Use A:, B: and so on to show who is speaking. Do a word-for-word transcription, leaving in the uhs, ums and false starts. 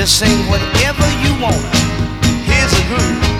A: Just sing whatever you want. Here's a groove.